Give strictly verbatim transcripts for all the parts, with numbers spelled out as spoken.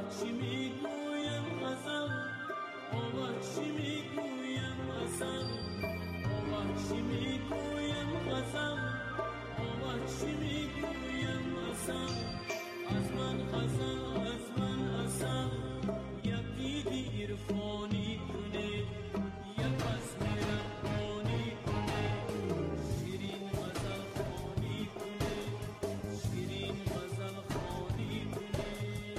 چی میگویم غزل، آوه چی میگویم غزل، آوه چی میگویم غزل، آوه چی میگویم غزل. از من غزل، از من غزل، یک دیدی عرفانی کنه، یک از مهربانی کنه، شیرین غزل خوانی کنه، شیرین غزل خوانی کنه.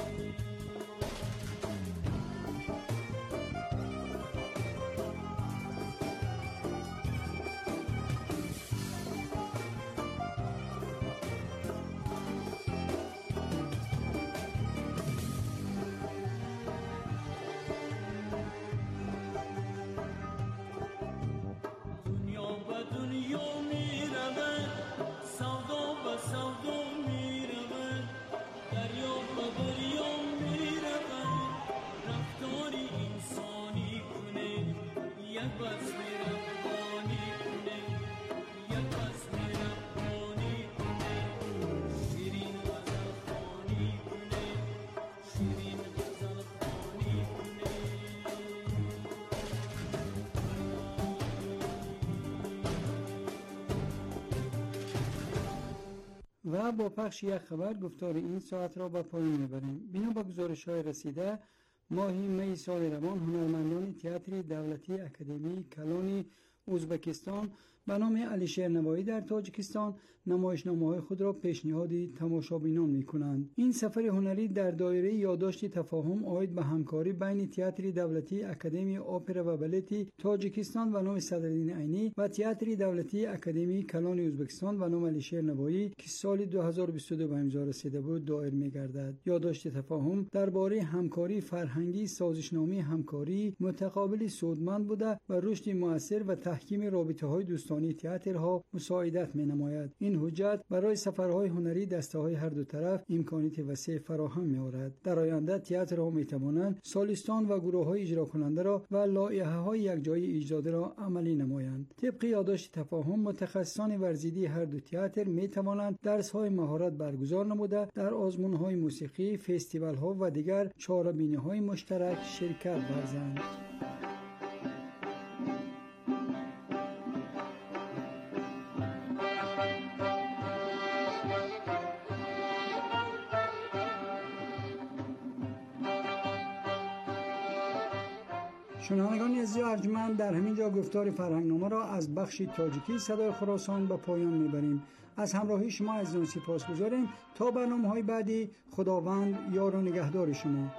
دنیا میرود، سودا به سودا میرود، دریا به دریا میرود، رفتاری انسانی کنه، یک بس مهربانی کنه، یک بس مهربانی کنه، شیرین غزل خوانی کنه، شیرین غزل خوانی کنه. و با پخش یک خبر گفتار این ساعت را به پایان میبریم. بنا به گزارش‌های رسیده، ماهی می سال روان هنرمندان تئاتر دولتی اکادمی کلان ازبکستان به نام علیشیر نوایی در تاجیکستان نمایشنامه‌های خود را پیشنهاد تماشابینان می‌کنند. این سفر هنری در دایره یادداشت تفاهم عاید به همکاری بین تئاتر دولتی اکادمی اپرا و بالت تاجیکستان به نام صدرالدین عینی و تئاتر دولتی اکادمی کلان ازبکستان به نام علیشیر نوایی که سال دو هزار و بیست و دو به امضا رسیده بود دایر می‌گردد. یادداشت تفاهم درباره همکاری فرهنگی، سازشنامه همکاری متقابل سودمند بوده و رشد مؤثر و تحکیم رابطه‌های دوستانه تئاترها مساعدت می‌نماید. این حجت برای سفرهای هنری دسته‌های هر دو طرف امکانات وسیع فراهم می‌آورد. در آینده تئاترها می‌توانند سالستان و گروه‌های اجرا کننده را و لایحه‌های یکجایی اجرایی را عملی نمایند. طبق یادداشت تفاهم متخصصان ورزیدی هر دو تئاتر می‌توانند درس‌های مهارت برگزار نموده در آزمون‌های موسیقی، فستیوال‌ها و دیگر چاره‌بینی‌های مشترک شرکت ورزند. شنوندگان عزیز ارجمند، در همین جا گفتار فرهنگنامه را از بخش تاجیکی صدای خراسان به پایان میبریم. از همراهی شما عزیزان سپاسگزاریم. تا برنامه‌های بعدی، خداوند یار و نگهدار شما.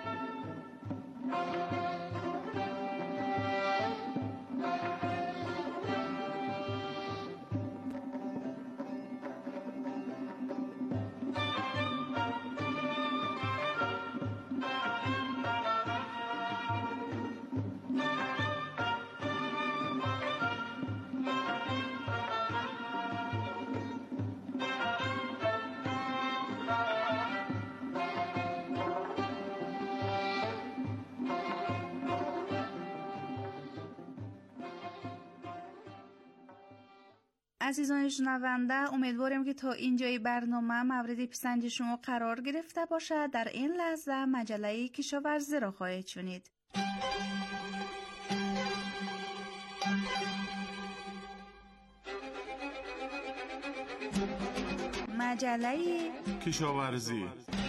عزیزان شنونده، امیدواریم که تا اینجای برنامه مورد پسند شما قرار گرفته باشد. در این لحظه مجله کشاورزی را خواهید شنید. مجله کشاورزی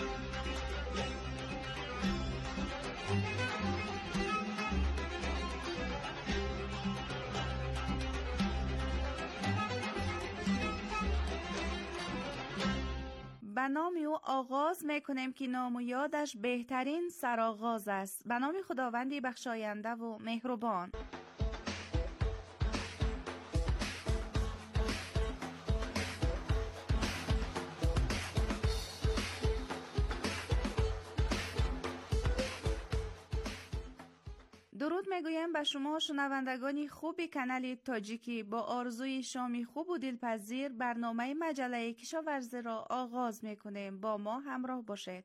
به نام او آغاز میکنیم که نام و یادش بهترین سرآغاز است. به نام خداوندی بخشاینده و مهربان. درود میگویم به شما شنوندگان خوبی کانال تاجیکی. با آرزوی شامی خوب و دلپذیر برنامه مجله کشاورزی را آغاز میکنیم. با ما همراه باشید.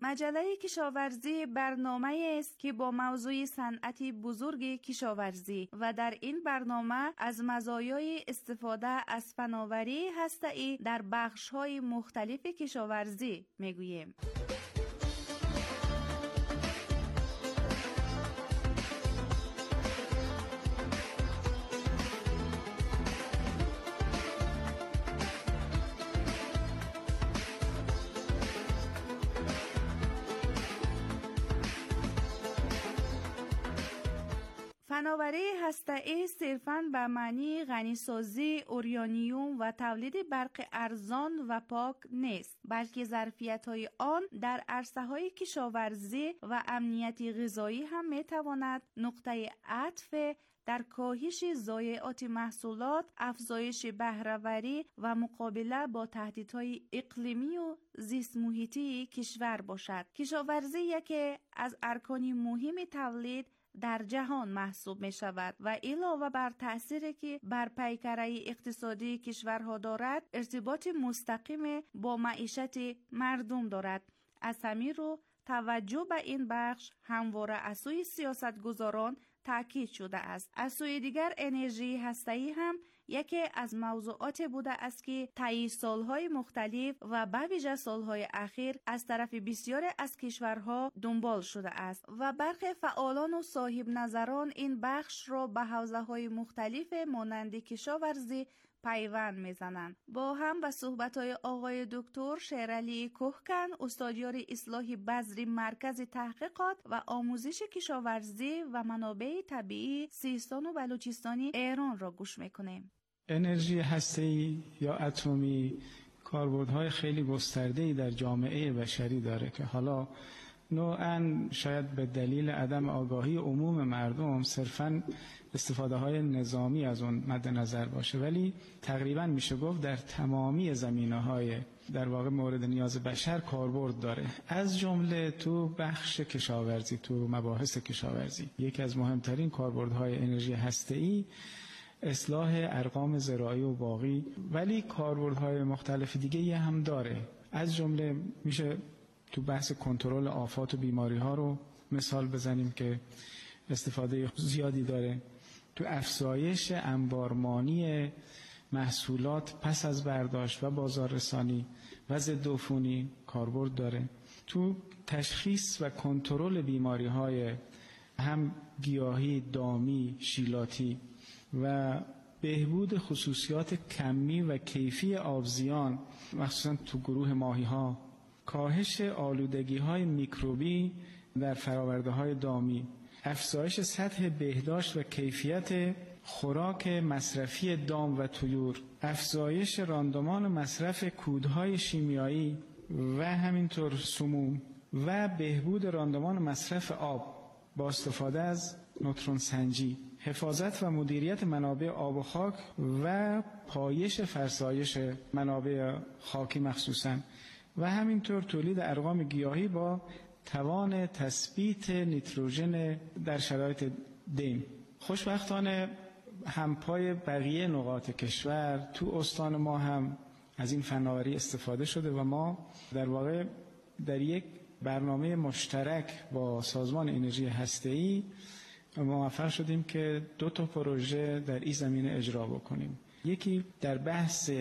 مجله کشاورزی برنامه است که با موضوع صنعت بزرگ کشاورزی و در این برنامه از مزایای استفاده از فناوری هسته‌ای در بخش‌های مختلف کشاورزی میگوییم. فناوری هسته‌ای صرفاً به معنی غنیسازی اورانیوم و تولید برق ارزان و پاک نیست، بلکه ظرفیت‌های آن در عرصه‌های کشاورزی و امنیت غذایی هم می‌تواند نقطه عطف در کاهش ضایعات محصولات، افزایش بهره‌وری و مقابله با تهدیدهای اقلیمی و زیست محیطی کشور باشد. کشاورزی یکی از ارکان مهم تولید در جهان محسوب می شود و علاوه بر تأثیری که بر پیکره اقتصادی کشورها دارد، ارتباط مستقیم با معیشت مردم دارد. از همین رو توجه به این بخش همواره از سوی سیاستگزاران تاکید شده است. از سوی دیگر انرژی هسته‌ای هم یکی از موضوعات بوده است که طی سالهای مختلف و به ویژه سالهای اخیر از طرف بسیاری از کشورها دنبال شده است و برخی فعالان و صاحب نظران این بخش را به حوزه‌های مختلف مانند کشاورزی پیوند میزنند. با هم به صحبت‌های آقای دکتر شیرعلی کوهکن، استادیار اصلاح بذر مرکز تحقیقات و آموزش کشاورزی و منابع طبیعی سیستان و بلوچستانی ایران را گوش میکنیم. انرژی هسته‌ای یا اتمی کاربردهای خیلی گسترده‌ای در جامعه بشری داره که حالا نوعاً شاید به دلیل عدم آگاهی عموم مردم صرفاً استفاده های نظامی از اون مد نظر باشه، ولی تقریباً میشه گفت در تمامی زمینه‌های در واقع مورد نیاز بشر کاربرد داره، از جمله تو بخش کشاورزی، تو مباحث کشاورزی. یکی از مهمترین کاربردهای انرژی هسته‌ای اصلاح ارقام زراعی و باغی، ولی کاربردهای مختلف دیگه هم داره. از جمله میشه تو بحث کنترل آفات و بیماری ها رو مثال بزنیم که استفاده زیادی داره. تو افزایش انبارمانی محصولات پس از برداشت و بازاررسانی و ضد عفونی کاربرد داره. تو تشخیص و کنترل بیماری های هم گیاهی، دامی، شیلاتی و بهبود خصوصیات کمی و کیفی آبزیان مخصوصا تو گروه ماهی ها، کاهش آلودگی های میکروبی در فراورده های دامی، افزایش سطح بهداشت و کیفیت خوراک مصرفی دام و طیور، افزایش راندمان مصرف کودهای شیمیایی و همینطور سموم و بهبود راندمان مصرف آب با استفاده از نوترون سنجی، حفاظت و مدیریت منابع آب و خاک و پایش فرسایش منابع خاکی مخصوصاً و همینطور تولید ارقام گیاهی با توان تثبیت نیتروژن در شرایط دیم. خوشبختانه همپای بقیه نقاط کشور تو استان ما هم از این فناوری استفاده شده و ما در واقع در یک برنامه مشترک با سازمان انرژی هسته‌ای موفق شدیم که دو تا پروژه در این زمینه اجرا بکنیم. یکی در بحث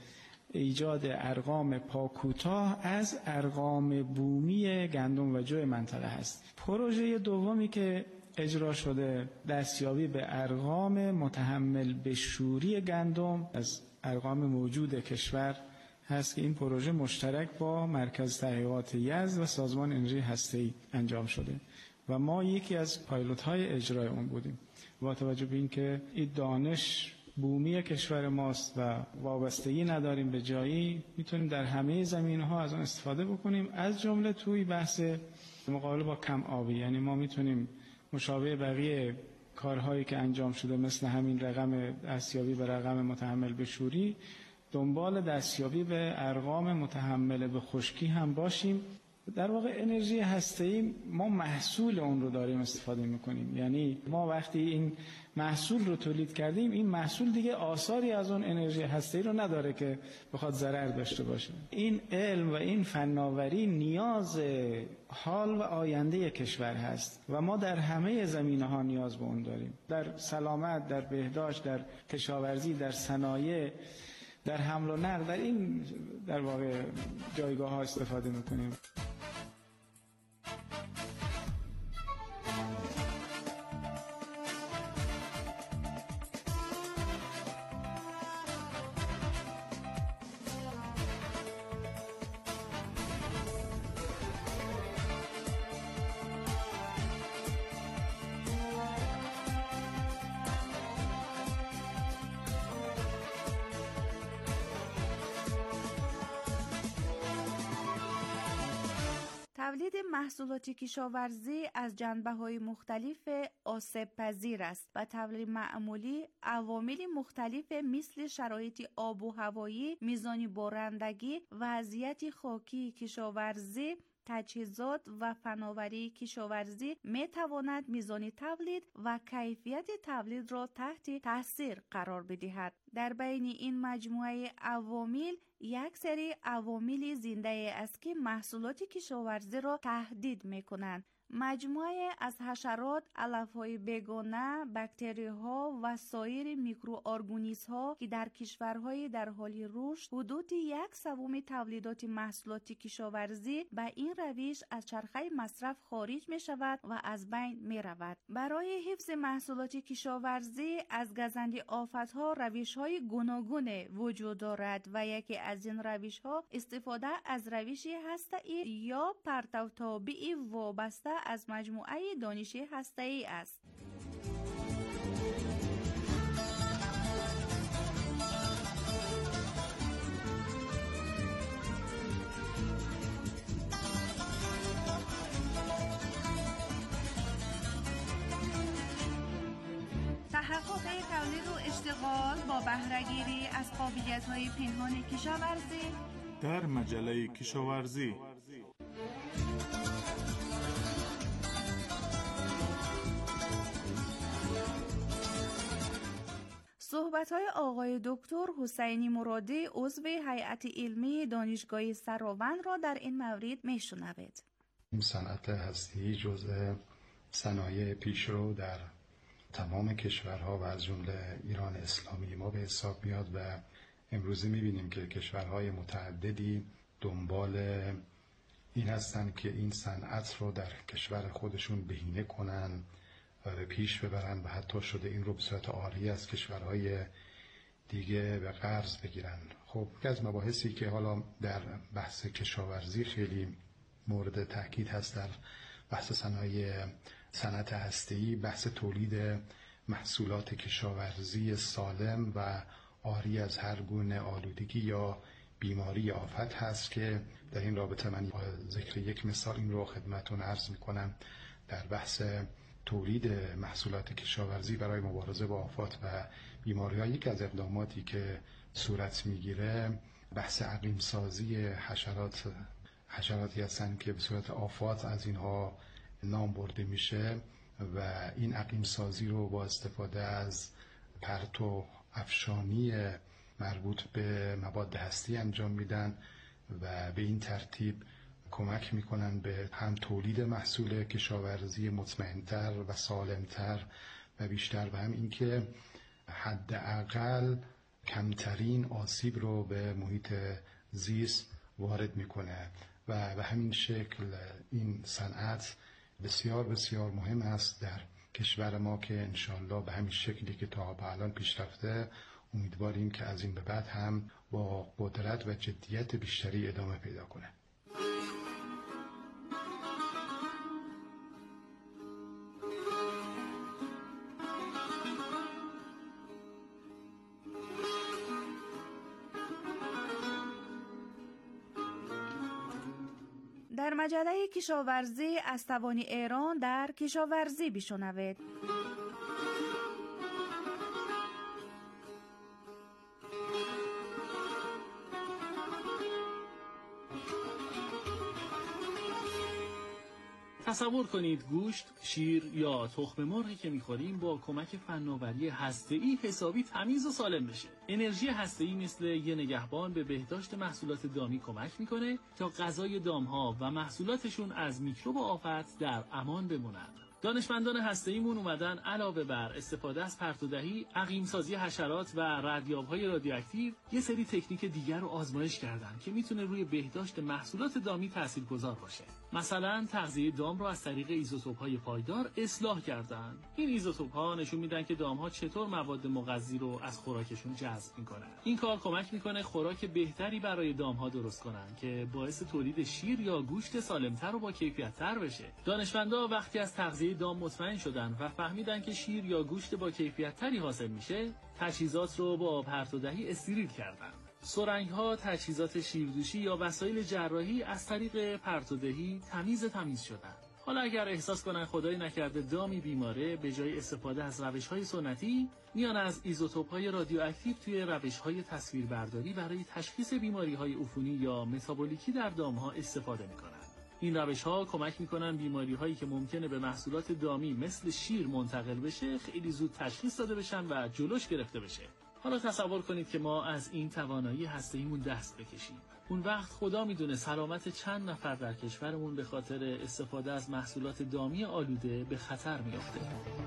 ایجاد ارقام پاکوتاه از ارقام بومی گندم و جو منطقه هست. پروژه دومی که اجرا شده دستیابی به ارقام متحمل به شوری گندم از ارقام موجود کشور هست که این پروژه مشترک با مرکز تحقیقات یزد و سازمان انرژی هسته‌ای انجام شده و ما یکی از پایلوت های اجرای اون بودیم. با توجه به اینکه این دانش بومی کشور ماست و وابستگی نداریم به جایی، میتونیم در همه زمینه‌ها از اون استفاده بکنیم، از جمله توی بحث مقابله با کم آبی. یعنی ما میتونیم مشابه بقیه کارهایی که انجام شده مثل همین رقم دستیابی به رقم متحمل به شوری دنبال دستیابی به ارقام متحمل به خشکی هم باشیم در واقع انرژی هسته‌ای ما محصول اون رو داریم استفاده میکنیم. یعنی ما وقتی این محصول رو تولید کردیم، این محصول دیگه آثاری از اون انرژی هسته‌ای رو نداره که بخواد ضرر داشته باشه. این علم و این فناوری نیاز حال و آینده کشور هست و ما در همه زمینه‌ها نیاز به اون داریم. در سلامت، در بهداشت، در کشاورزی، در صنایع، در حمل و نقل، در این در واقع جایگاه ها استفاده میکنیم. تولید محصولات کشاورزی از جنبه‌های مختلف آسیب پذیر است و تولید معمولی عوامل مختلف مثل شرایط آب و هوایی، میزان بارندگی، وضعیت خاکی کشاورزی، تجهیزات و فناوری کشاورزی می تواند میزان تولید و کیفیت تولید را تحت تاثیر قرار بدهد. در بین این مجموعه عوامل یک سری عوامل زنده است که محصولات کشاورزی را تهدید می کنند. مجموعه از حشرات، علف‌های بیگانه، باکتری‌ها و سایر میکروارگانیسم‌ها که در کشورهای در حال رشد حدود یک سوم تولیدات محصولات کشاورزی به این روش از چرخه مصرف خارج می‌شود و از بین می‌رود. برای حفظ محصولات کشاورزی از گزند آفت‌ها روش‌های گوناگون وجود دارد و یکی از این روش‌ها استفاده از روش هسته‌ای یا پرتوتابی وابسته از مجموعه دانشی هسته‌ای است. تحقق تولید و اشتغال با بهره‌گیری از قابلیت‌های پنهان کشاورزی در مجله کشاورزی. صحبت‌های آقای دکتر حسینی مرادی عضو هیئت علمی دانشگاه سراوند را در این مورد می‌شنوید. صنعت هسته‌ای جزء صنایع پیشرو در تمام کشورها و از جمله ایران اسلامی ما به حساب میاد و امروزه می‌بینیم که کشورهای متعددی دنبال این هستند که این صنعت رو در کشور خودشون بهینه کنن و به پیش ببرن و حتی شده این رو به صورت عالی از کشورهای دیگه به قرض بگیرن. خب یکی از مباحثی که حالا در بحث کشاورزی خیلی مورد تاکید هست در بحث صنایع صنعت هسته‌ای، بحث تولید محصولات کشاورزی سالم و عاری از هر گونه آلودگی یا بیماری آفت هست که در این رابطه من ذکر یک مثال این رو خدمتتون عرض میکنم. در بحث تولید محصولات کشاورزی برای مبارزه با آفات و بیماری‌ها یکی از اقداماتی که صورت میگیره بحث اقلیم سازی حشرات حشراتی هستند که به صورت آفات از اینها نام برده میشه و این اقلیم سازی رو با استفاده از پرتو افشانی مربوط به مواد هستی انجام میدن و به این ترتیب کمک میکنن به هم تولید محصول کشاورزی مطمئن‌تر و سالمتر و بیشتر و هم اینکه حداقل کمترین آسیب رو به محیط زیست وارد میکنه و به همین شکل این صنعت بسیار بسیار مهم است در کشور ما که انشالله به همین شکلی که تا به الان پیش رفته امیدواریم که از این به بعد هم با قدرت و جدیت بیشتری ادامه پیدا کنه. در مجله کشاورزی از توان ایران در کشاورزی بشنوید. تصور کنید گوشت، شیر یا تخم مرغی که می‌خوریم با کمک فناوری هسته‌ای حسابی تمیز و سالم بشه. انرژی هسته‌ای مثل یه نگهبان به بهداشت محصولات دامی کمک می‌کنه تا غذای دام‌ها و محصولاتشون از میکروب و آفت در امان بمونند. دانشمندان هسته‌ایمون اومدن علاوه بر استفاده از پرتودهی، عقیم‌سازی حشرات و ردیاب‌های رادیواکتیو یه سری تکنیک دیگر رو آزمایش کردن که میتونه روی بهداشت محصولات دامی تاثیرگذار باشه. مثلا تغذیه دام رو از طریق ایزوتوپ‌های پایدار اصلاح کردن. این ایزوتوپ‌ها نشون میدن که دام‌ها چطور مواد مغذی رو از خوراکشون جذب میکنن. این کار کمک میکنه خوراک بهتری برای دام‌ها درست کنن که باعث تولید شیر یا گوشت سالم‌تر و با کیفیت‌تر بشه. دانشمندان وقتی از تغذیه دام مطمئن شدن و فهمیدن که شیر یا گوشت با کیفیت تری حاصل میشه، تجهیزات رو با پرتودهی استریل کردن. سرنگ‌ها، تجهیزات شیردوشی یا وسایل جراحی از طریق پرتودهی تمیز تمیز شدن. حالا اگر احساس کنن خدای نکرده دامی بیماره، به جای استفاده از روش‌های سنتی، میان از ایزوتوپ‌های رادیواکتیو توی روش‌های تصویربرداری برای تشخیص بیماری‌های عفونی یا متابولیکی در دام‌ها استفاده می‌کنن. این روش‌ها کمک می‌کنن بیماری‌هایی که ممکنه به محصولات دامی مثل شیر منتقل بشه خیلی زود تشخیص داده بشن و جلوش گرفته بشه. حالا تصور کنید که ما از این توانایی هسته‌ایمون دست بکشیم. اون وقت خدا میدونه سلامت چند نفر در کشورمون به خاطر استفاده از محصولات دامی آلوده به خطر میافته.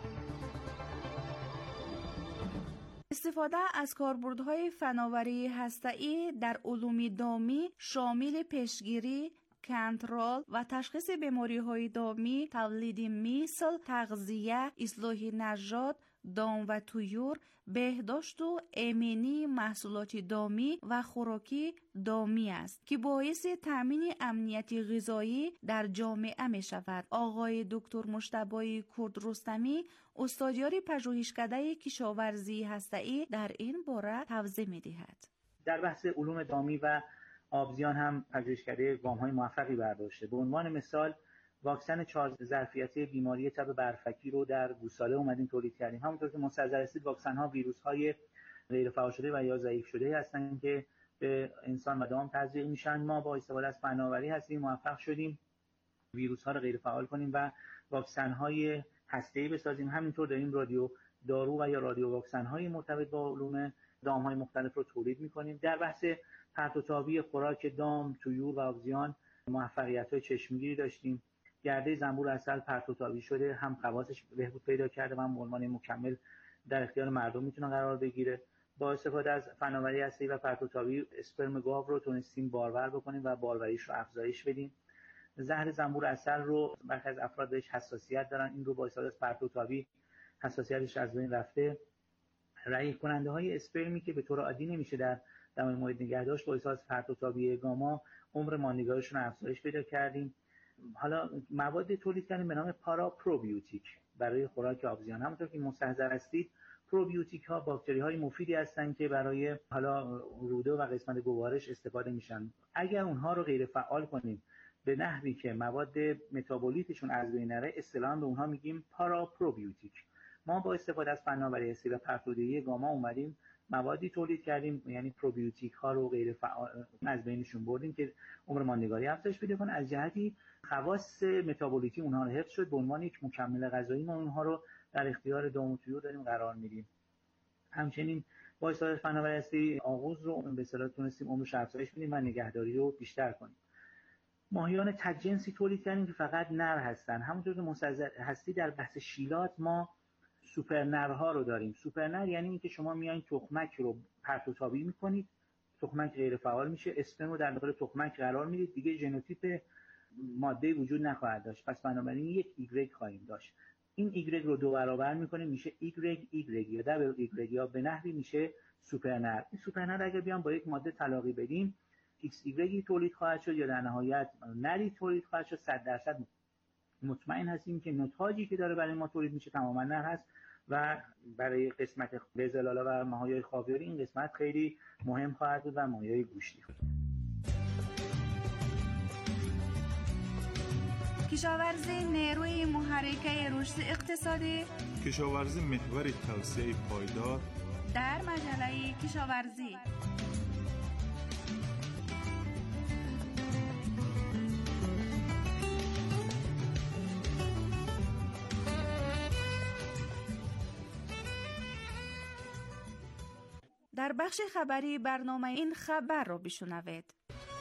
استفاده از کاربردهای فناوری هسته‌ای در علوم دامی شامل پیشگیری، کنترل و تشخیص بیماری‌های دامی، تولید مثل تغذیه، اصلاح نژاد، دام و طیور، بهداشت و امنی محصولات دامی و خوراکی دامی است که باعث تامین امنیت غذایی در جامعه می شود. آقای دکتر مجتبی کرد رستمی، استادیار پژوهشکده کشاورزی هسته‌ای، در این باره توضیح می دهد. در بحث علوم دامی و آبزیان هم پژوهشکده گام‌های موفقی برداشته. به عنوان مثال واکسن چهار ظرفیتی بیماری تب برفکی رو در گوساله اومدیم تولید کردیم. همونطور که مستحضر هستید واکسن‌ها ویروس‌های غیر فعال شده و یا ضعیف شده هستند که به انسان و دام تزریق میشن. ما با استفاده از فناوری هستیم موفق شدیم ویروس‌ها رو غیر فعال کنیم و واکسن‌های هسته‌ای بسازیم. همینطور داریم رادیو دارو و یا رادیو واکسن‌های مرتبط با علوم دام‌های مختلف رو تولید می‌کنیم. در بحث پرتوتابی خوراک دام، طیور و آبزیان موفقیت‌های چشمگیری داشتیم. گرده زنبور عسل پرتوتابی شده، هم خواصش بهبود پیدا کرده و هم عنوان مکمل در اختیار مردم میتونه قرار بگیره. با استفاده از فناوری هسته‌ای و پرتوتابی اسپرم گاو رو تونستیم بارور بکنیم و باروریش رو افزایش بدیم. زهر زنبور عسل رو برخی از افراد بهش حساسیت دارن، این رو با استفاده از پرتوتابی حساسیتش از بین رفته. رایح کننده های اسپرمی که به طور عادی نمیشه در دمای محیط نگه داشت، با استفاده از پرتوتابی گاما عمر ماندگاریشون رو افزایش پیدا کردیم. حالا مواد تولید کردیم به نام پارا پروبیوتیک برای خوراک آبزیان. همونطور که مستحضر هستید پروبیوتیک ها باکتری های مفیدی هستند که برای حالا روده و قسمت گوارش استفاده میشن. اگر اونها رو غیر فعال کنیم به نحوی که مواد متابولیتشون از بین نره، اصطلاحاً به اونها میگیم پارا پروبیوتیک. ما با استفاده از فناوری هسته‌ای و پرتودهی گاما اومدیم موادی تولید کردیم، یعنی پروبیوتیک ها رو غیر فعال از بینشون بردیم که عمر ماندگاری افزایش پیدا کنه. از جهتی خواص متابولیتی اونها رو حفظ شد، به عنوان یک مکمل غذایی ما اونها رو در اختیار دام و طیور داریم قرار میدیم. همچنین با استفاده از فناوری هسته‌ای آغوز رو به اصطلاح تونستیم عمرش افزایش بدیم و نگهداری رو بیشتر کنیم. ماهیان تک‌جنسی تولید کردیم که فقط نر هستن. همونطور که مستحضر هستی در بحث شیلات ما سوپر نرها رو داریم. سوپر نر یعنی اینکه شما میایین تخمک رو پرتوتابی میکنید، تخمک غیر فعال میشه، اسپرم رو در داخل تخمک قرار میدید، دیگه ژنوتیپ ماده وجود نخواهد داشت، پس بنابراین یک ایگرگ خواهیم داشت. این ایگرگ رو دو برابر میکنیم میشه ایگرگ ایگرگ یا دبل ایگرگ یا به نحوی میشه سوپر نر. این سوپر نر اگر بیان با یک ماده تلاقی بدیم ایکس ایگرگی تولید خواهد شد یا در نهایت نری تولید خواهد شد. صد درصد مطمئن هستیم که نتاجی که داره برای ما تولید میشه تماما نر هست و برای قسمت بزلالا و ماهیای خاویاری این قسمت خیلی مهم خواهد بود و ماهیای گوشتی. کشاورزی نیروی محرکه رشد اقتصادی، کشاورزی محور توسعه پایدار در مجله کشاورزی. در بخش خبری برنامه این خبر را بشنوید.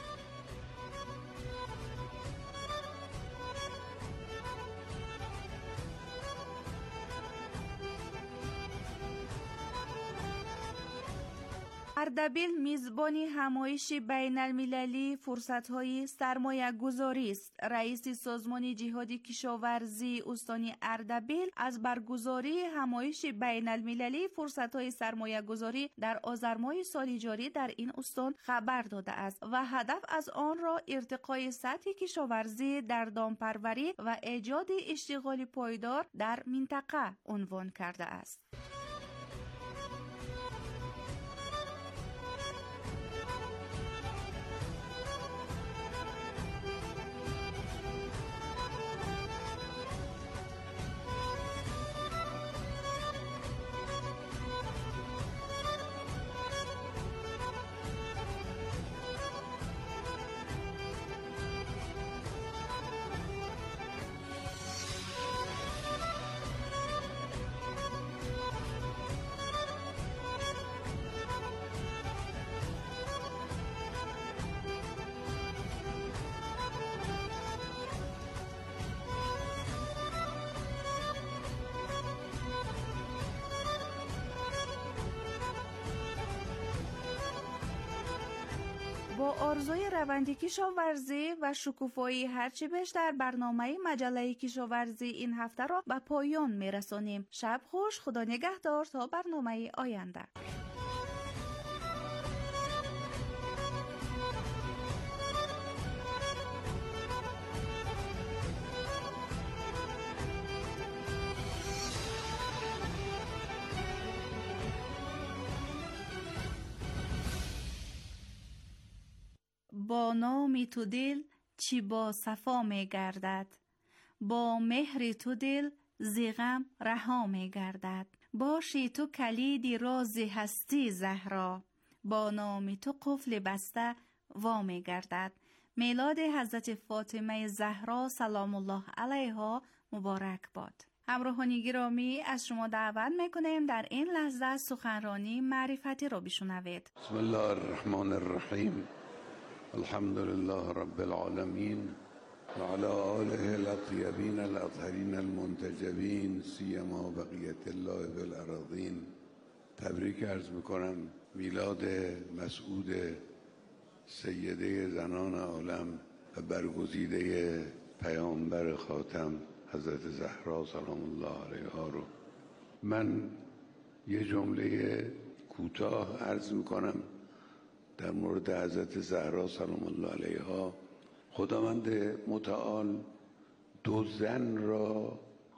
اردبیل میزبان همایش بین المللی فرصت‌های سرمایه گذاری است. رئیس سازمان جهاد کشاورزی استان اردبیل از برگزاری همایش بین المللی فرصت‌های سرمایه گذاری در آذر ماه سال جاری در این استان خبر داده است و هدف از آن را ارتقای سطح کشاورزی در دامپروری و ایجاد اشتغال پایدار در منطقه عنوان کرده است. با آرزوی روند کشاورزی و شکوفایی هرچی بیشتر برنامه مجله کشاورزی این هفته را به پایان میرسانیم. شب خوش، خدا نگهدار تا برنامه آینده. با نام تو دل چی با صفا می گردد، با مهر تو دل زیغم رها می گردد. باشی تو کلید راز هستی زهرا، با نام تو قفل بسته وا می گردد. میلاد حضرت فاطمه زهرا سلام الله علیها مبارک باد. همراهان گرامی، از شما دعوت میکنیم در این لحظه سخنرانی معرفتی را بشنوید. بسم الله الرحمن الرحیم. الحمد لله رب العالمين وعلى آله الأطيبين الأطهرين المنتجبين سيما بقية الله بالأراضين. تبریک عرض میکنم میلاد مسعود سیده زنان عالم و برگزیده پیامبر خاتم حضرت زهرا سلام الله علیها رو. من یه جمله کوتاه عرض میکنم در مورد حضرت زهرا سلام الله علیها. خداوند متعال دو زن را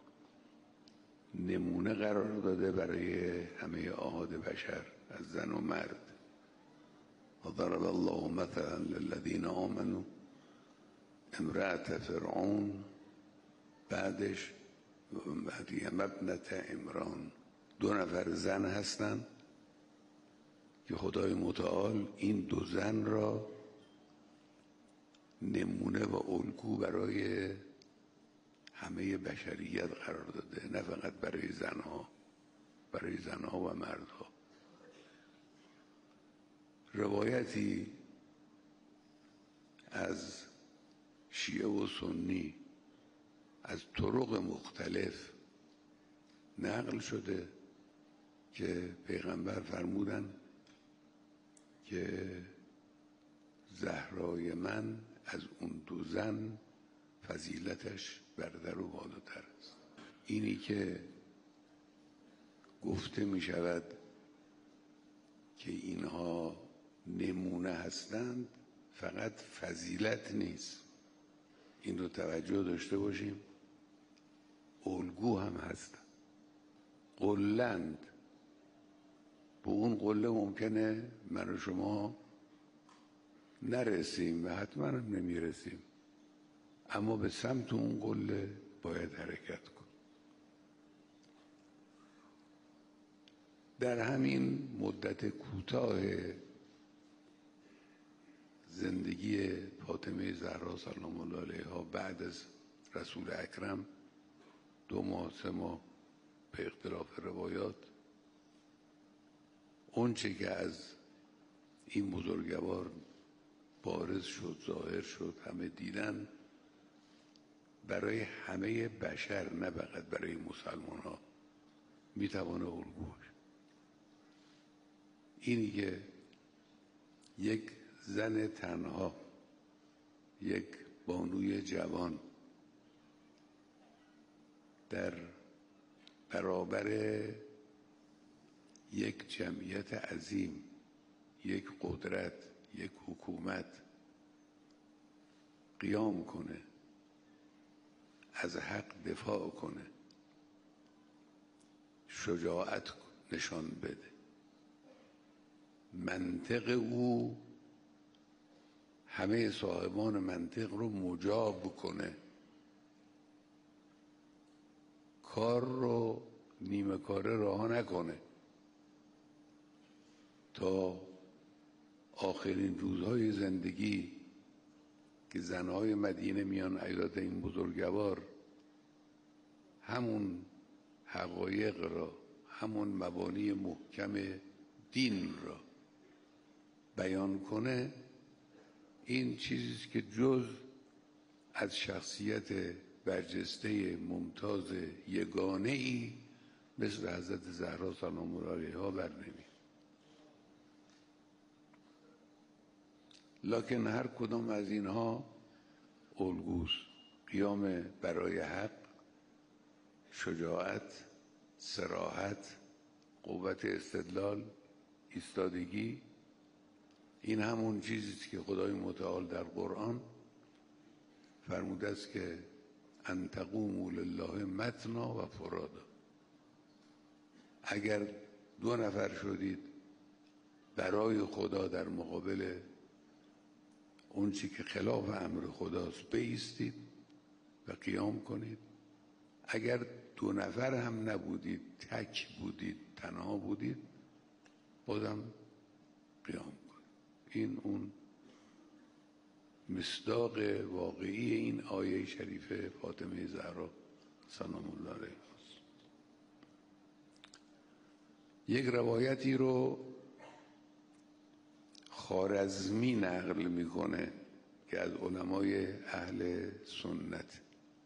نمونه قرار داده برای همه احاد بشر، از زن و مرد. و ضرب الله مثلا للذین آمنوا امرأة فرعون، بعدش مریم ابنة عمران. دو نفر زن هستند که خدای متعال این دو زن را نمونه و الگو برای همه بشریت قرار داده، نه فقط برای زنها، برای زنها و مردها. روایتی از شیعه و سنی از طرق مختلف نقل شده که پیغمبر فرمودن که زهرای من از اون دو زن فضیلتش برتر و بالاتر است. اینی که گفته می شود که اینها نمونه هستند فقط فضیلت نیست، این رو توجه داشته باشیم، الگو هم هستند. قلند، به اون قله ممکنه من و شما نرسیم و حتما هم نمیرسیم، اما به سمت اون قله باید حرکت کن. در همین مدت کوتاه زندگی فاطمه زهرا سلام الله علیها بعد از رسول اکرم، دو ماه سه ماه به اختلاف روایات، اون چه که از این بزرگوار بارز شد، ظاهر شد، همه دیدن، برای همه بشر نه فقط برای مسلمان ها میتوانه الگو باشه. اینی که یک زن تنها، یک بانوی جوان در برابر یک جمعیت عظیم، یک قدرت، یک حکومت قیام کنه، از حق دفاع کنه، شجاعت نشان بده، منطق او همه صاحبان منطق رو مجاب کنه، کار رو نیمه کاره رها نکنه، تا آخرین روزهای زندگی که زنهای مدینه میان عیادت این بزرگوار همون حقایق را، همون مبانی محکم دین را بیان کنه، این چیزی که جز از شخصیت برجسته ممتاز یگانه ای مثل حضرت زهرا سلام الله علیها بر نمی. لکن هر کدام از اینها الگوست: قیام برای حق، شجاعت، صراحت، قوت استدلال، ایستادگی. این همون چیزی که خدای متعال در قرآن فرموده است که ان تقوموا لله مثنا و فرادا. اگر دو نفر شدید برای خدا در مقابل اون چی که خلاف امر خداست بایستید و قیام کنید. اگر دو نفر هم نبودید، تک بودید، تنها بودید، بازم قیام کنید. این اون مصداق واقعی این آیه شریفه فاطمه زهرا سلام الله علیها است. یک روایتی رو خوارزمی نقل میکنه که از علمای اهل سنت،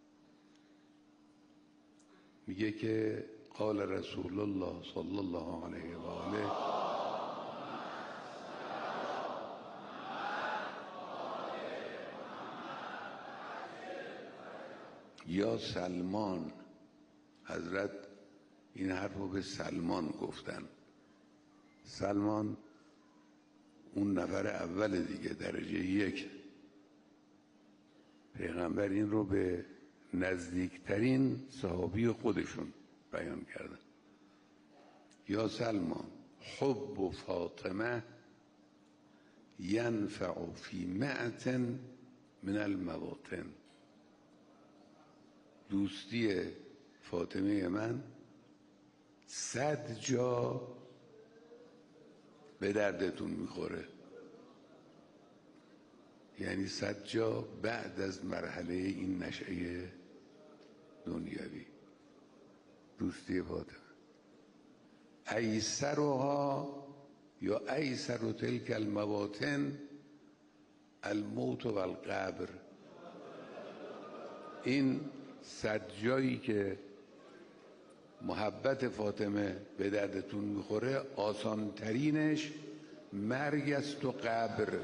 میگه که قال رسول الله صلی الله علیه و آله یا سلمان. حضرت این حرف رو به سلمان گفتن. سلمان اون نفر اول دیگه، درجه یک. پیغمبر این رو به نزدیکترین صحابی خودشون بیان کردن. یا سلمان حب فاطمه ینفع فی مئت من المواطن. دوستی فاطمه من صد جا به دردتون میخوره، یعنی صد جا بعد از مرحله این نشأه دنیوی. دوستی فاطمه ایسرها یا ایسر تلک المواطن الموت و القبر. این صد جایی که محبت فاطمه به دردتون میخوره، آسان ترینش مرگ است و قبر.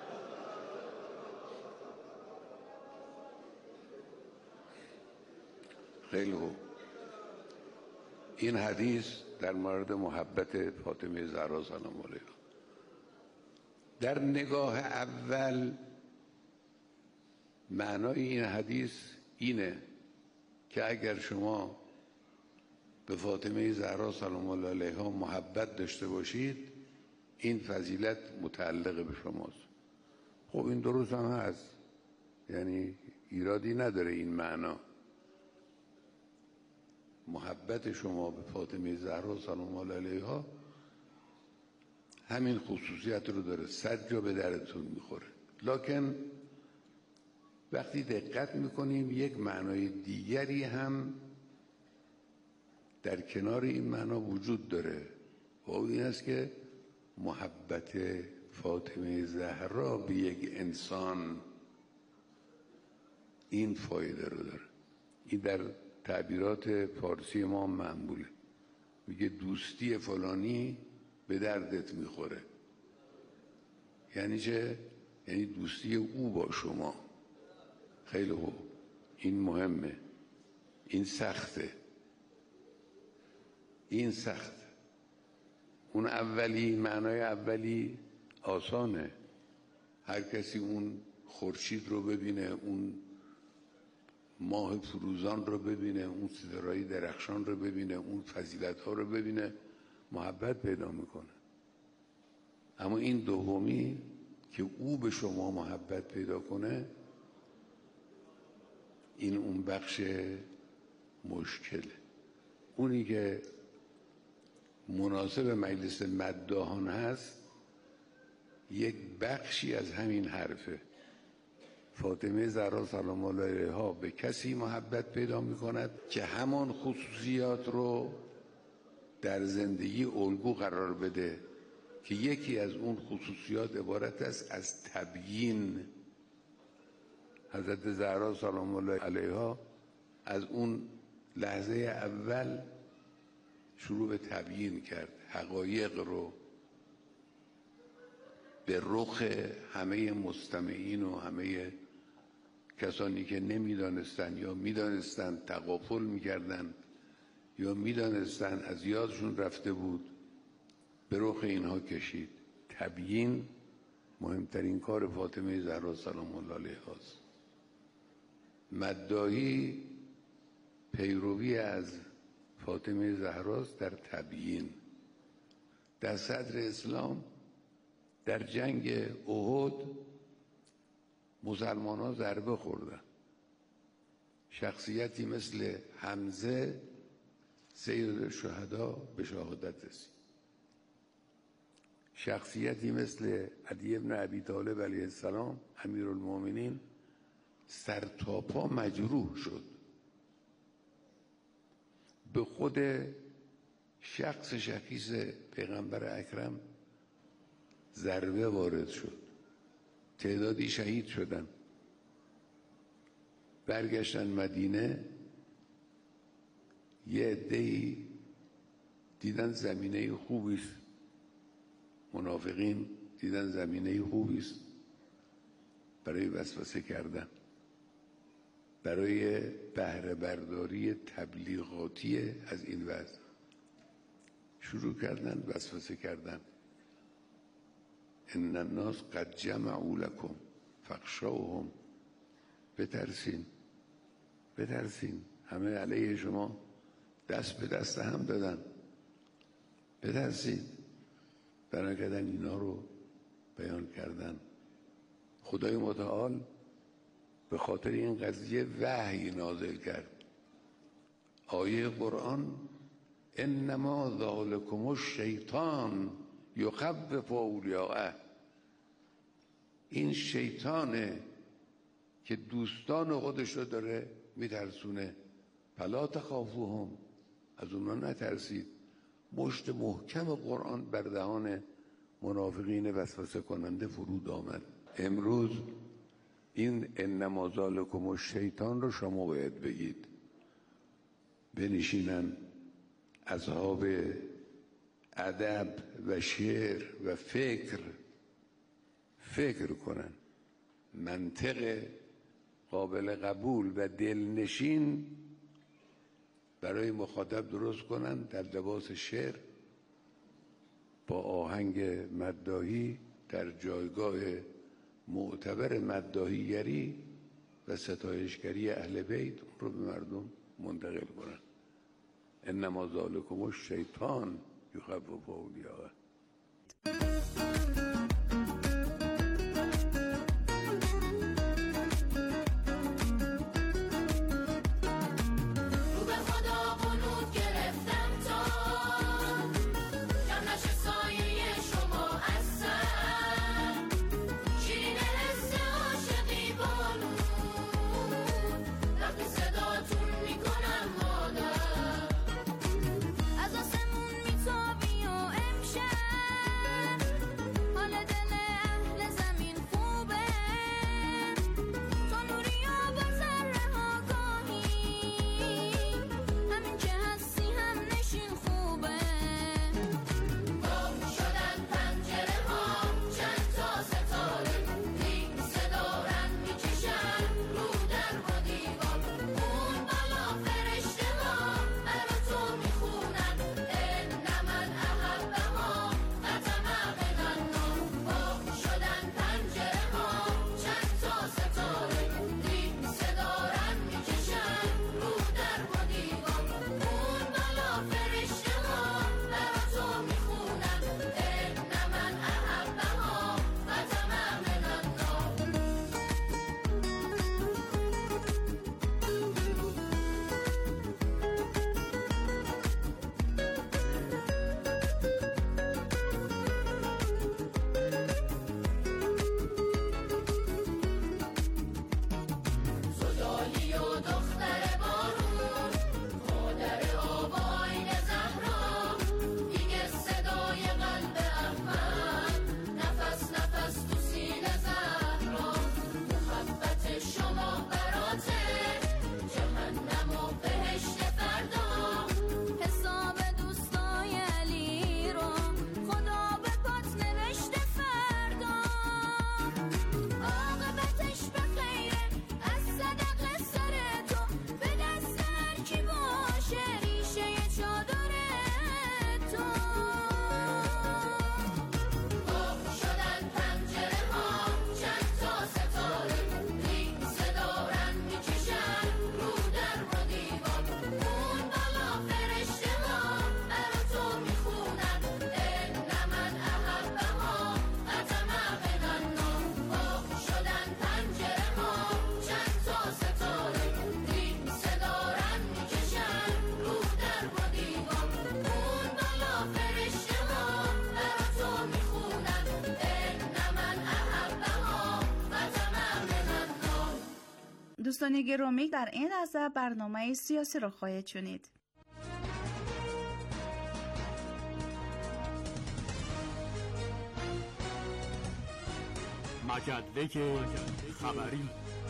خیلی خوب. این حدیث در مورد محبت فاطمه زهرا سلام الله علیها. در نگاه اول معنای این حدیث اینه که اگر شما به فاطمه زهرا سلام الله علیها محبت داشته باشید، این فضیلت متعلق به شماست. خب این درست هم هست، یعنی ایرادی نداره این معنا. محبت شما به فاطمه زهرا سلام الله علیها همین خصوصیت رو داره، صد جا به دردتون میخوره. لکن وقتی دقت میکنیم یک معنای دیگری هم در کنار این معنا وجود داره و این است که محبت فاطمه زهرا به یک انسان این فایده رو داره. این در تعبیرات فارسی ما معموله، میگه دوستی فلانی به دردت میخوره. یعنی چه؟ یعنی دوستی او با شما. خیلی خوب، این مهمه، این سخته، این سخته. اون اولی، معنای اولی آسانه، هر کسی اون خورشید رو ببینه، اون ماه فروزان رو ببینه، اون ستاره‌های درخشان رو ببینه، اون فضیلت‌ها رو ببینه، محبت پیدا میکنه. اما این دومی که او به شما محبت پیدا کنه، این اون بخش مشکله. اونی که مناسب مجلس مداحان هست یک بخشی از همین حرفه. فاطمه زهرا سلام الله علیها به کسی محبت پیدا میکند که همان خصوصیات رو در زندگی الگو قرار بده که یکی از اون خصوصیات عبارت است از تبیین. حضرت زهرا سلام الله علیها از اون لحظه اول شروع به تبیین کرد، حقایق رو به رخ همه مستمعین و همه کسانی که نمیدانستن یا میدانستن تغافل میکردن یا میدانستن از یادشون رفته بود، به رخ اینها کشید. تبیین مهمترین کار فاطمه زهرا سلام الله علیها است. مداحی پیروی از فاطمه زهراست در تبیین. در صدر اسلام در جنگ احد مسلمان ها ضربه خوردن. شخصیتی مثل حمزه سید شهدا به شهادت رسید. شخصیتی مثل علی بن ابی طالب علیه السلام امیرالمومنین سر تا پا مجروح شد. به خود شخص شخیص پیغمبر اکرم ضربه وارد شد، تعدادی شهید شدن. برگشتن مدینه، یه عده‌ای دیدن زمینه خوبی است، منافقین دیدن زمینه خوبی است برای وسوسه کردن، برای بهره برداری تبلیغاتی از این وضع شروع کردن وسوسه کردن. ان الناس قد جمعوا لكم فاخشوهم، بترسین بترسین، همه علیه شما دست به دست هم دادن، بترسین. بنا کردن اینا رو بیان کردن. خدای متعال به خاطر این قضیه وحی نازل کرد. آیه قرآن انما ذالکم الشیطان یخوف اولیاءه، این شیطانه که دوستان خودش رو داره میترسونه. فلا تخافوهم، از اونا نترسید. مشت محکم قرآن بر دهان منافقین وسوسه کننده فرود آمد. امروز این انما ذالکم الشیطان رو شما باید بگید. بنشینن اصحاب ادب و شعر و فکر فکر کنن، منطق قابل قبول و دلنشین برای مخاطب درست کنن در لباس شعر، با آهنگ مداحی در جایگاه معتبر مداحیگری و ستایشگری اهل بیت اون رو به مردم منتقل کنن. انما ذالکم الشیطان یخوف اولیاءه. از آسمون میتابی و امشب دوستان گرامی، در این لحظه برنامه سیاسی را خواهید شنید. مجله خبری.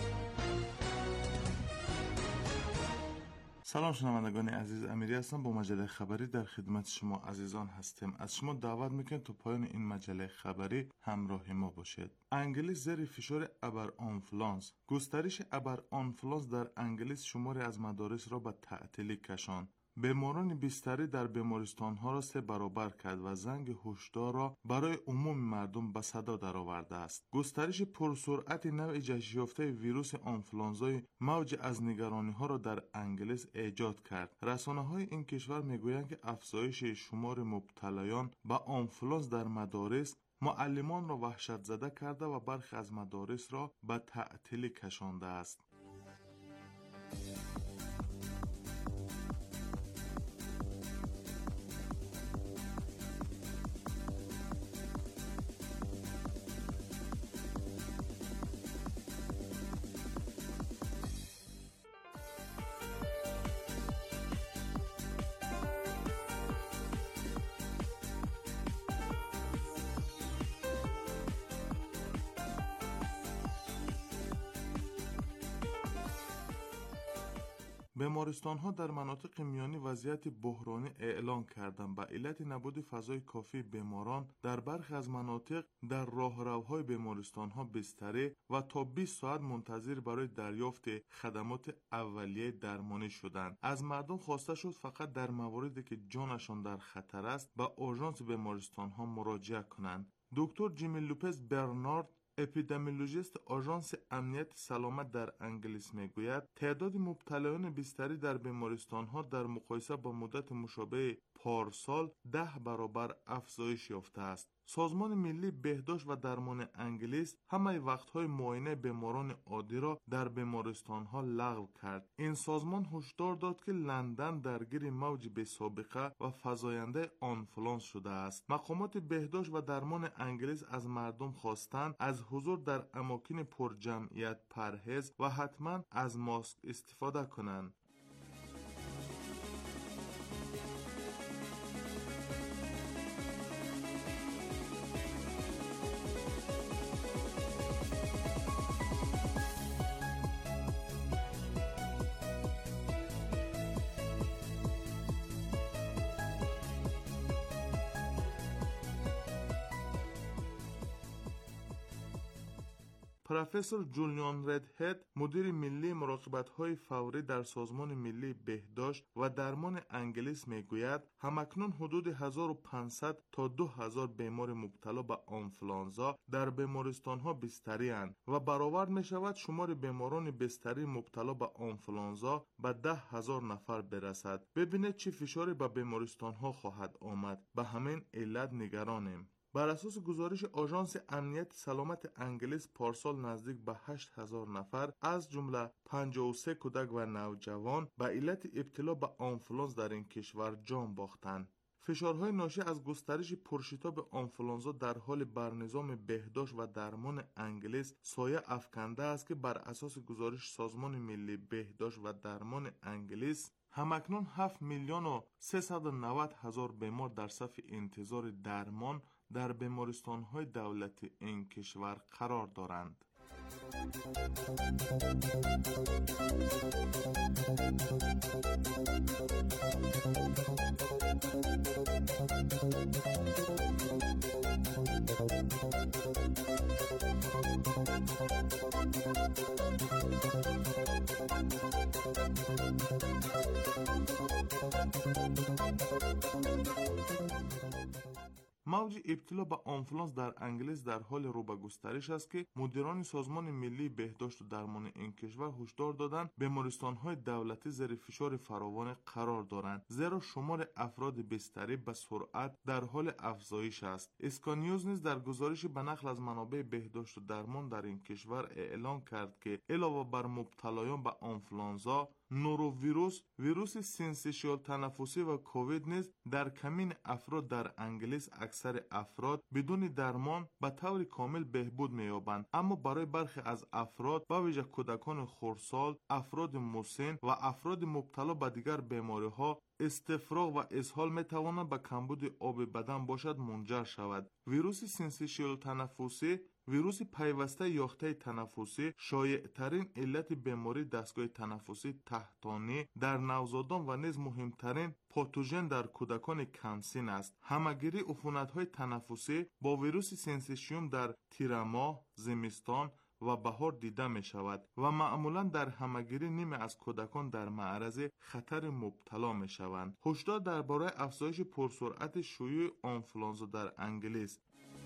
سلام شنوندگان عزیز، امیری هستم. با مجله خبری در خدمت شما عزیزان هستیم. از شما دعوت میکنم تا پایان این مجله خبری همراه ما باشید. انگلیس زیر فشار ابرآنفولانس. گسترش ابرآنفولانس در انگلیس شماری از مدارس را به تعطیلی کشاند. بیماران بستری در بیمارستان‌ها را سه برابر کرد و زنگ هشدار را برای عموم مردم به صدا درآورده است. گسترش پرسرعت نوع جهش یافته ویروس آنفولانزای موج از نگرانی‌ها را در انگلیس ایجاد کرد. رسانه‌های این کشور می‌گویند که افزایش شمار مبتلایان به آنفولانز در مدارس معلمان را وحشت زده کرده و برخی از مدارس را به تعطیلی کشانده است. بیمارستان‌ها در مناطق میانی وضعیت بحرانی اعلان کردند. به علت نبود فضای کافی بیماران در برخی از مناطق در راهروهای بیمارستان‌ها بستری و تا بیست ساعت منتظر برای دریافت خدمات اولیه درمانی شدند. از مردم خواسته شد فقط در مواردی که جانشان در خطر است به آژانس بیمارستان‌ها مراجعه کنند. دکتر جیمی لوپز برنارد، اپیدمیولوژیست آژانس امنیت سلامت در انگلیس میگوید تعداد مبتلایان بستری در بیمارستان‌ها در مقایسه با مدت مشابه پارسال ده برابر افزایش یافته است. سازمان ملی بهداشت و درمان انگلیس همه وقت‌های معاینه بیماران عادی را در بیمارستان‌ها لغو کرد. این سازمان هشدار داد که لندن درگیر موج بی‌سابقه و فزاینده آنفولانس شده است. مقامات بهداشت و درمان انگلیس از مردم خواستند از حضور در اماکن پرجمعیت پرهیز و حتما از ماسک استفاده کنند. پروفسور جولیان ردهد، مدیر ملی مراقبت‌های فوری در سازمان ملی بهداشت و درمان انگلیس میگوید همکنون حدود هزار و پانصد تا دو هزار بیمار مبتلا به آنفولانزا در بیمارستان‌ها بستری اند و برآورد می‌شود شمار بیماران بستری مبتلا به آنفولانزا به ده هزار نفر برسد. ببینید چه فشاری به بیمارستان‌ها خواهد آمد. به همین علت نگرانیم. بر اساس گزارش آژانس امنیت سلامت انگلیس پارسال نزدیک به هشت هزار نفر از جمله پنجاه و سه کودک و نوجوان به علت ابتلا به آنفولانز در این کشور جان باختند. فشارهای ناشی از گسترش پرشتاب آنفولانزا در حال بر نظام بهداشت و درمان انگلیس سایه افکنده است که بر اساس گزارش سازمان ملی بهداشت و درمان انگلیس همکنون هفت میلیون و سیصد و نود هزار بیمار در صف انتظار درمان در بیمارستان‌های دولتی این کشور قرار دارند. موج ابتلا به آنفولانس در انگلیس در حال رو به گسترش است که مدیران سازمان ملی بهداشت و درمان این کشور هشدار دادند بیمارستان‌های دولتی زیر فشار فراوان قرار دارند، زیرا شمار افراد بستری به سرعت در حال افزایش است. اسکانیوز نیز در گزارشی به نقل از منابع بهداشت و درمان در این کشور اعلام کرد که علاوه بر مبتلایان به آنفولانزا، نوروویروس، ویروس سینسیشیال تنفسی و کووید نیز در کمین افراد در انگلیس اکثر بیشتر افراد بدون درمان به طور کامل بهبود می‌یابند، اما برای برخی از افراد به ویژه کودکان خردسال، افراد مسن و افراد مبتلا به دیگر بیماری‌ها استفراغ و اسهال می‌تواند به کمبود آب بدن باشد منجر شود. ویروس سینسیشیال تنفسی، ویروس پیوسته یاخته تنفسی، شایع‌ترین علت بیماری دستگاه تنفسی تحتانی در نوزادان و نیز مهمترین پاتوژن در کودکان کمسن است. همگیری عفونت‌های تنفسی با ویروس سینسیشیوم در تیر ماه، زمستان و بهار دیده می شود و معمولا در همگیری نیمه از کودکان در معرض خطر مبتلا می شوند. هشدار درباره افزایش پرسرعت شیوع آنفولانزا در انگلیس.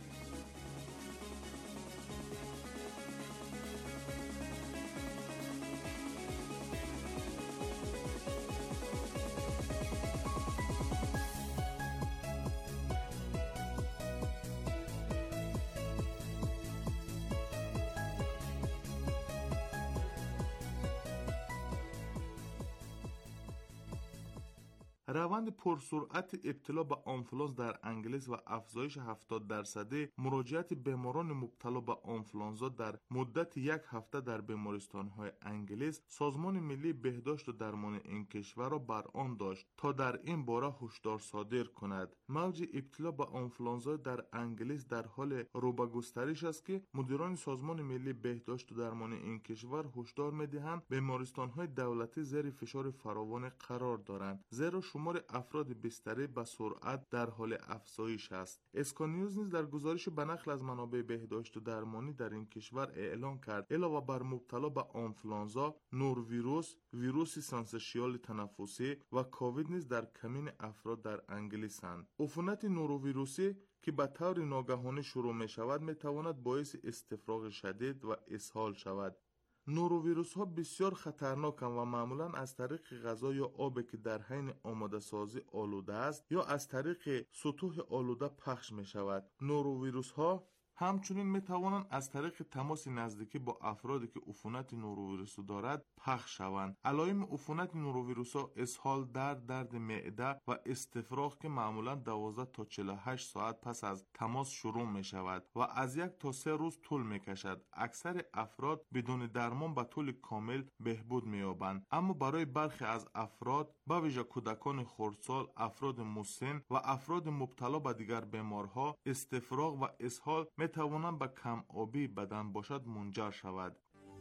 روند پرسرعت ابتلا به آنفولانزا در انگلیس و افزایش هفتاد درصدی مراجعت بیماران مبتلا به آنفولانزا در مدت یک هفته در بیمارستان‌های انگلیس، سازمان ملی بهداشت و درمان این کشور را بر آن داشت تا در این باره هشدار صادر کند. موج ابتلا به آنفولانزا در انگلیس در حال رو به گسترش است که مدیران سازمان ملی بهداشت و درمان این کشور هشدار می‌دهند بیمارستان‌های دولتی زیر فشار فراوان قرار دارند، زیرا شمار افراد بستری به سرعت در حال افزایش است. اسکانیوز نیز در گزارش به نقل از منابع بهداشت و درمانی در این کشور اعلام کرد علاوه بر مبتلا به آنفولانزا، نوروویروس، ویروس سینسیشیال تنفسی و کووید نیز در کمین افراد در انگلیس‌اند. عفونت نوروویروسی که به طور ناگهانی شروع می شود می تواند باعث استفراغ شدید و اسهال شود. نوروویروس ها بسیار خطرناکند و معمولا از طریق غذا یا آبی که در حین آماده سازی آلوده است یا از طریق سطوح آلوده پخش می شود. نوروویروس ها همچنین می توانند از طریق تماس نزدیکی با افرادی که عفونت نوروویروس دارد پخش شوند. علائم عفونت نوروویروس ها اسهال، درد، درد معده و استفراغ که معمولا دوازده تا چهل و هشت ساعت پس از تماس شروع می شود و از یک تا سه روز طول می کشد. اکثر افراد بدون درمان به طول کامل بهبود می یابند، اما برای برخی از افراد به ویژه کودکان خردسال، افراد مسن و افراد مبتلا به دیگر بیمارها استفراغ و اسهال می توانند به کم آبی بدن باشد منجر شود.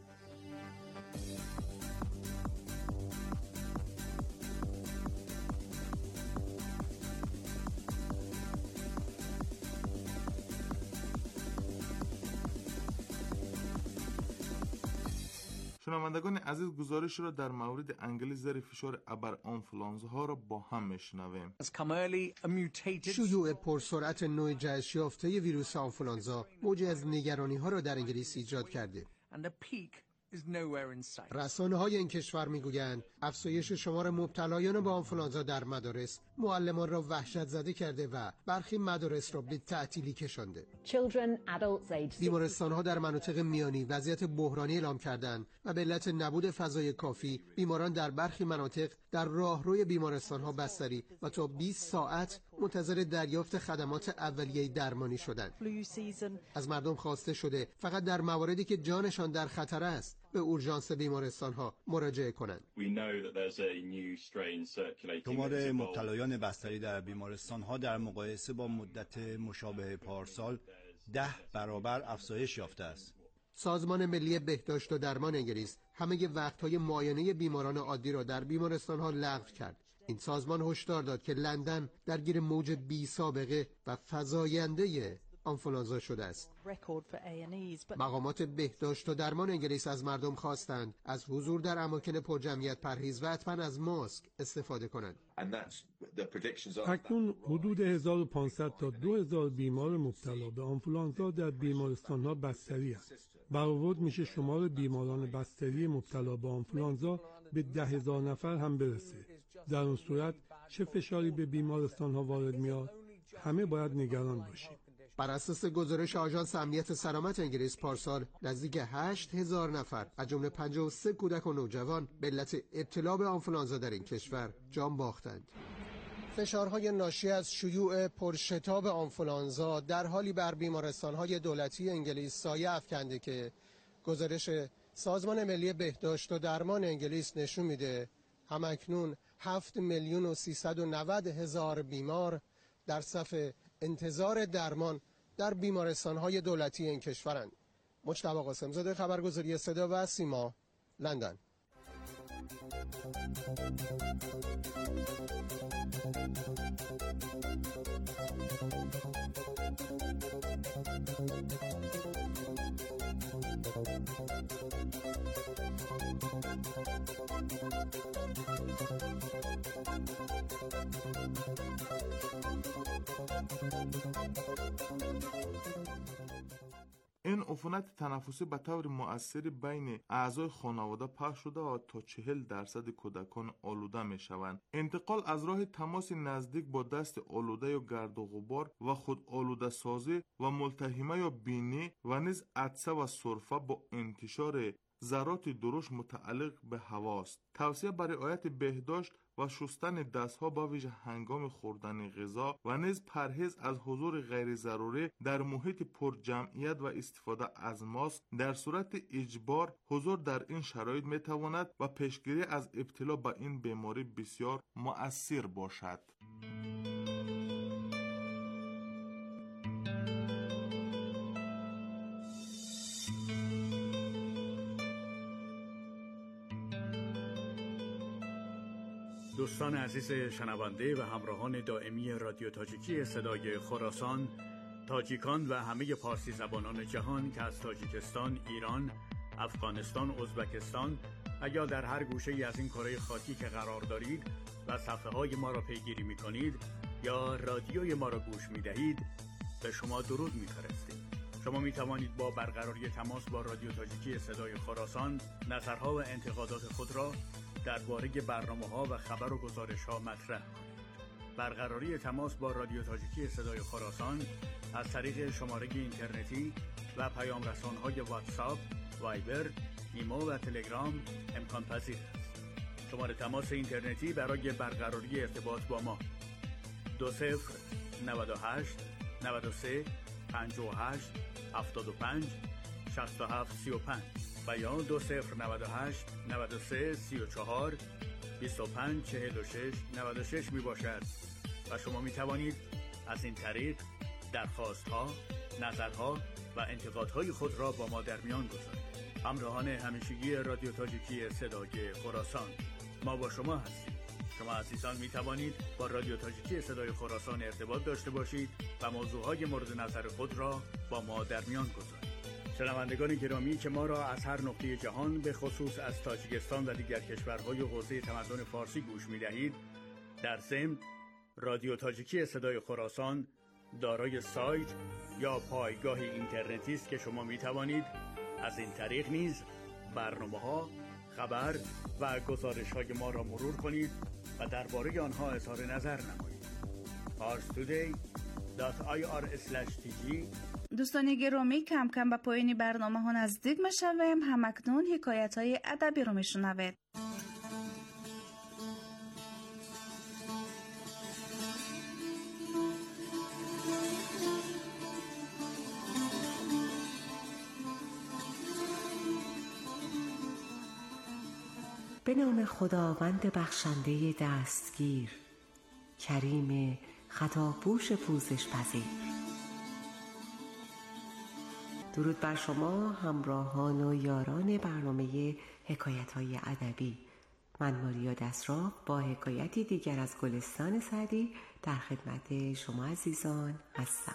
شنوندگان عزیز، گزارش را در مورد انگلیس زیر فشار ابر آنفولانزا ها را با هم میشنویم. شیوع پرسرعت نوع جهش یافته ویروس آنفولانزا موجی از نگرانی ها را در انگلیس ایجاد کرده. رسانه های این کشور میگویند افزایش شمار مبتلایان با آنفولانزا در مدارس معلمان را وحشت زده کرده و برخی مدارس را به تعطیلی کشانده. بیمارستان ها در مناطق میانی وضعیت بحرانی اعلام کردند و به علت نبود فضای کافی بیماران در برخی مناطق در راهروی بیمارستان ها بستری و تا بیست ساعت منتظر دریافت خدمات اولیه درمانی شدند. از مردم خواسته شده فقط در مواردی که جانشان در خطر است به اورژانس بیمارستان ها مراجعه کنند. شمار مبتلایان بستری در بیمارستان ها در مقایسه با مدت مشابه پارسال ده برابر افزایش یافته است. سازمان ملی بهداشت و درمان انگلیس همه وقت‌های معاینه بیماران عادی را در بیمارستان ها لغو کرد. این سازمان هشدار داد که لندن درگیر موج بی سابقه و فزاینده آنفولانزا شده است. مقامات بهداشت و درمان انگلیس از مردم خواستند از حضور در اماکن پرجمعیت پرهیز و حتما از ماسک استفاده کنند. اکنون حدود هزار و پانصد تا دو هزار بیمار مبتلا به آنفولانزا در بیمارستان‌ها بستری است. برآورد میشه شمار بیماران بستری مبتلا به آنفولانزا به ده هزار نفر هم برسه. در اون صورت چه فشاری به بیمارستان‌ها وارد میاد؟ همه باید نگران باشیم. بر اساس گزارش آژانس امنیت سلامت انگلیس پارسال نزدیک هشت هزار نفر از جمله پنجاه و سه کودک و نوجوان به علت ابتلا به آنفولانزا در این کشور جان باختند. فشارهای ناشی از شیوع پرشتاب آنفولانزا در حالی بر بیمارستان‌های دولتی انگلیس سایه افکنده که گزارش سازمان ملی بهداشت و درمان انگلیس نشون میده همکنون هفت میلیون و سیصد و نود هزار بیمار در صف انتظار درمان در بیمارستان‌های دولتی این کشورند. مجتبی قاسم‌زاده، خبرگزاری صدا و سیما، لندن. این عفونت تنفسی به طور مؤثر بین اعضای خانواده پخش شده و تا چهل درصد کودکان آلوده می شوند. انتقال از راه تماس نزدیک با دست آلوده یا گرد و غبار و خود آلوده سازی و ملتهمه یا بینی و نیز عطسه و سرفه با انتشار ذرات درشت متعلق به هواست. توصیه بر رعایت بهداشت و شستن دستها با ویژه هنگام خوردن غذا و نیز پرهیز از حضور غیر ضروری در محیط پر جمعیت و استفاده از ماسک در صورت اجبار حضور در این شرایط می تواند و پیشگیری از ابتلا به این بیماری بسیار مؤثر باشد. دوستان عزیز شنونده و همراهان دائمی رادیو تاجیکی صدای خراسان، تاجیکان و همه پارسی زبانان جهان که از تاجیکستان، ایران، افغانستان، ازبکستان و یا در هر گوشه ای از این کره خاکی که قرار دارید و صفحه های ما را پیگیری می کنید یا رادیوی ما را گوش می دهید، به شما درود می فرستیم. شما می توانید با برقراری تماس با رادیو تاجیکی صدای خراسان نظرها و انتقادات خود را درباره برنامه‌ها و خبر و گزارش‌ها مطرح کنید. برقراری تماس با رادیو تاجیکی صدای خراسان از طریق شماره اینترنتی و پیام رسان‌های واتساپ، وایبر، ایمو و تلگرام امکان پذیر است. شماره تماس اینترنتی برای برقراری ارتباط با ما دو صفر نود و هشت نود و سه پنجاه و هشت هفتاد و پنج شصت و هفت سی و پنج و یا دو صفر نود و هشت نود و سه سی و چهار بیست و پنج چهل و شش نود و شش می باشد و شما می توانید از این طریق درخواست ها، نظرها و انتقادهای خود را با ما در میان گذارید. همراهان همیشگی رادیو تاجیکی صدای خراسان، ما با شما هستیم. شما عزیزان می توانید با رادیو تاجیکی صدای خراسان ارتباط داشته باشید و موضوعهای مورد نظر خود را با ما در میان گذارید. شنوندگان گرامی که ما را از هر نقطه جهان به خصوص از تاجیکستان و دیگر کشورهای حوزه تمدن فارسی گوش می دهید، در ضمن رادیو تاجیکی صدای خراسان دارای سایت یا پایگاه اینترنتی است که شما می توانید از این طریق نیز برنامه‌ها، خبر و گزارش‌های ما را مرور کنید و درباره آنها اظهار نظر نمایید. پارس تودی دات آی آر اسلش تی جی. دوستان گرامی، کم کم به پایان برنامه ها نزدیک میشویم. همکنون حکایت های ادبی رو میشنوید. به نام خداوند بخشنده دستگیر، کریم خطاپوش پوزش پذیر. درود بر شما همراهان و یاران برنامه حکایت‌های ادبی. من ماریا دسراف با حکایتی دیگر از گلستان سعدی در خدمت شما عزیزان هستم.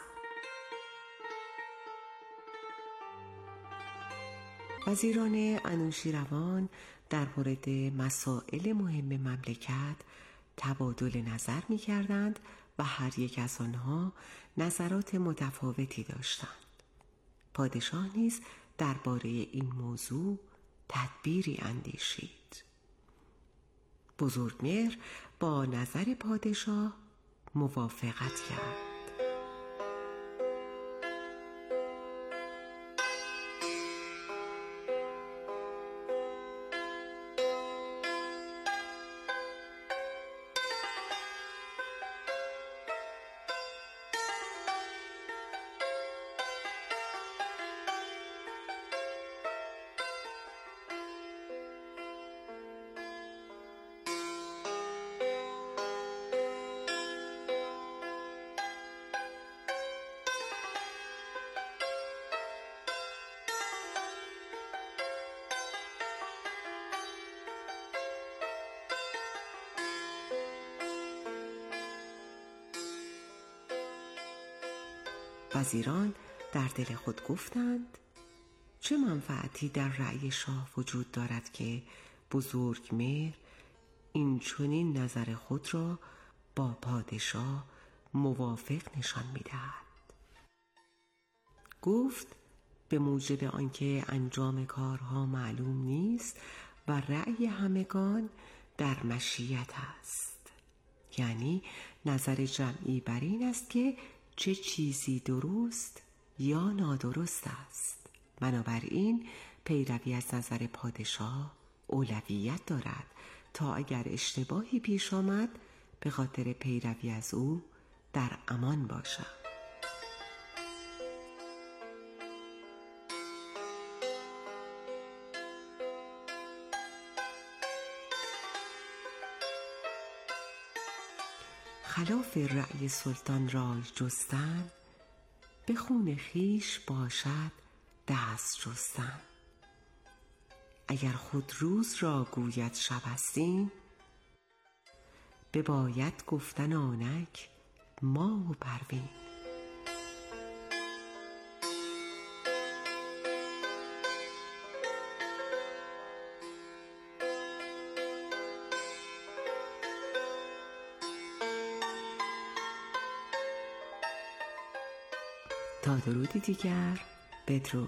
وزیران انوشیروان در مورد مسائل مهم مملکت تبادل نظر می کردند و هر یک از آنها نظرات متفاوتی داشتند. پادشاه نیز درباره این موضوع تدبیری اندیشید. بزرگمهر با نظر پادشاه موافقت کرد. وزیران در دل خود گفتند چه منفعتی در رأی شاه وجود دارد که بزرگمهر این چنین نظر خود را با پادشاه موافق نشان می‌دهد. گفت به موجب آنکه انجام کارها معلوم نیست و رأی همگان در مشیت است، یعنی نظر جمعی بر این است که چه چیزی درست یا نادرست است. بنابراین پیروی از نظر پادشاه اولویت دارد تا اگر اشتباهی پیش آمد به خاطر پیروی از او در امان باشد. خلاف رأی سلطان رای جستن به خون خیش باشد دست جستن. اگر خود روز را گوید شب استیم، بباید گفتن آنک ما و پروین. تا درودی دیگر، بدرود.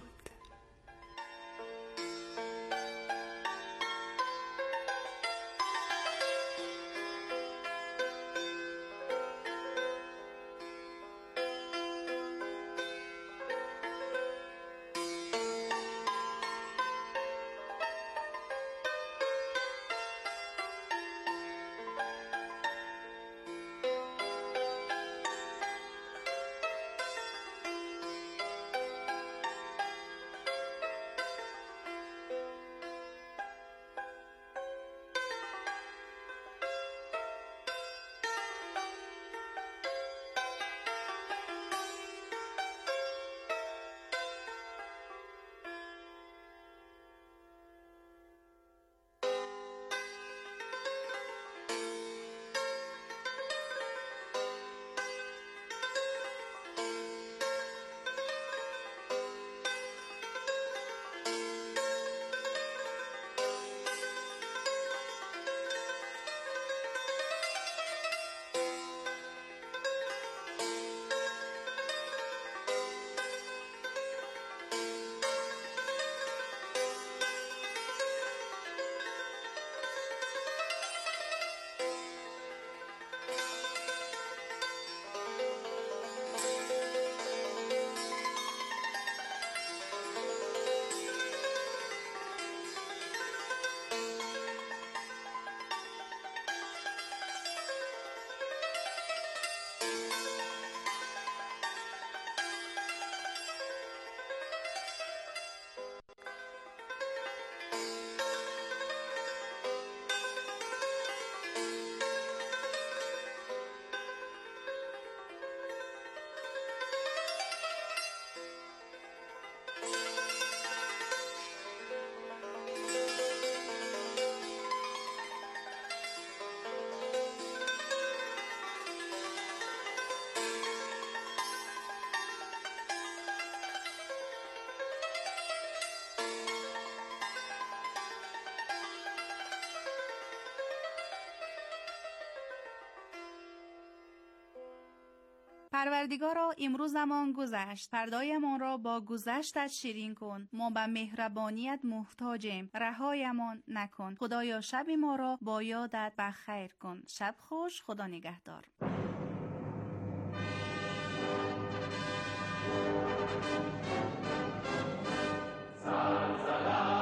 پروردگارا امروزمان گذشت، فردایمان را با گذشتت شیرین کن. ما به مهربانیت محتاجیم، رهایمان نکن. خدایا شب ما را با یادت بخیر کن. شب خوش، خدا نگهدار. سلام